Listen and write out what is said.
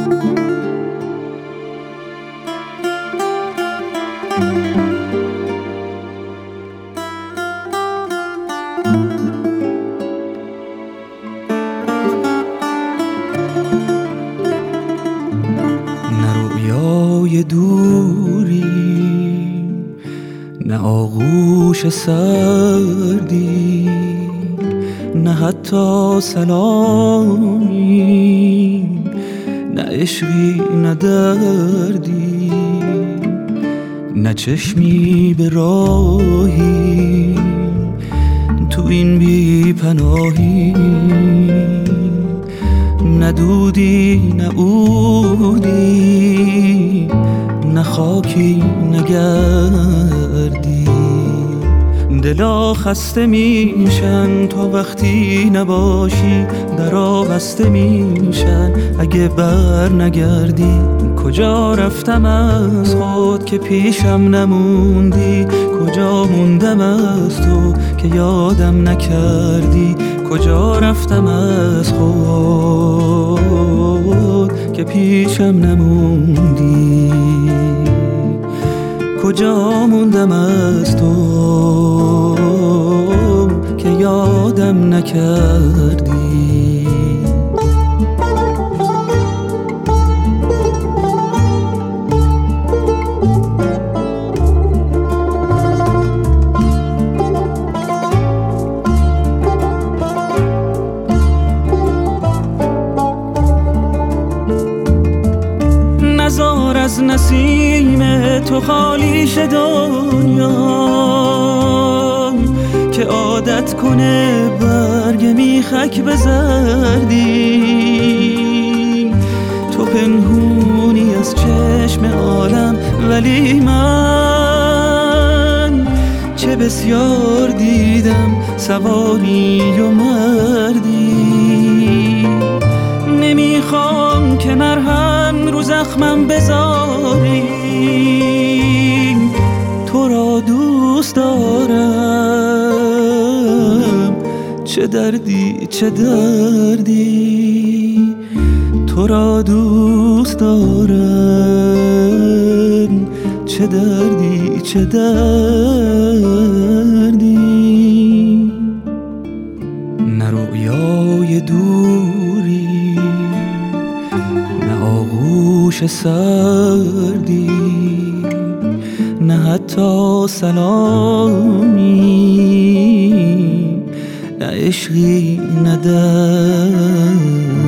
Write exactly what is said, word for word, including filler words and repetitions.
رویای دوری، نه آغوش سردی، نه حتی سلامی، نه عشقی نه دردی، نه چشمی به راهی تو این بی پناهی، نه دودی نه عودی، نه خاکی نه گردی. دلا خسته میشن تا وقتی نباشی، درا بسته میشن اگه بر نگردی. کجا رفتم از خود که پیشم نموندی، کجا موندم از تو که یادم نکردی. کجا رفتم از خود که پیشم نموندی، کجا موندم از تو که یادم نکردی. نزار از نسیم تو خالی شه دنیا، که عادت کنه برگ میخک به زردی. تو پنهونی از چشم عالم، ولی من چه بسیار دیدم سواری و مردی. نمیخوام که مرهم رو زخمم بذاری، تو را دوست دارم چه دردی چه دردی. تو را دوست دارم چه دردی چه دردی. نه رویای دوری، نه آغوش سردی، نه حتی سلامی، نه عشقی نه دردی.